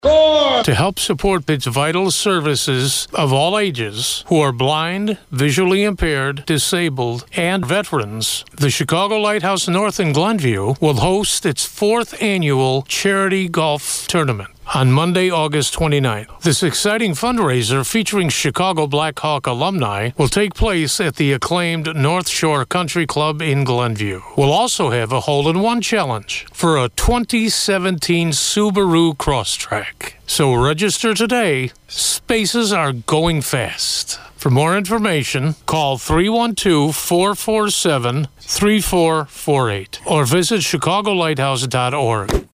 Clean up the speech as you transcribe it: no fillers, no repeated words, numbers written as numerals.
To help support its vital services of all ages who are blind, visually impaired, disabled, and veterans, the Chicago Lighthouse North in Glenview will host its 4th annual charity golf tournament on Monday, August 29th. This exciting fundraiser featuring Chicago Blackhawk alumni will take place at the acclaimed North Shore Country Club in Glenview. We'll also have a hole-in-one challenge for a 2017 Subaru Crosstrek. So register today. Spaces are going fast. For more information, call 312-447-3448 or visit chicagolighthouse.org.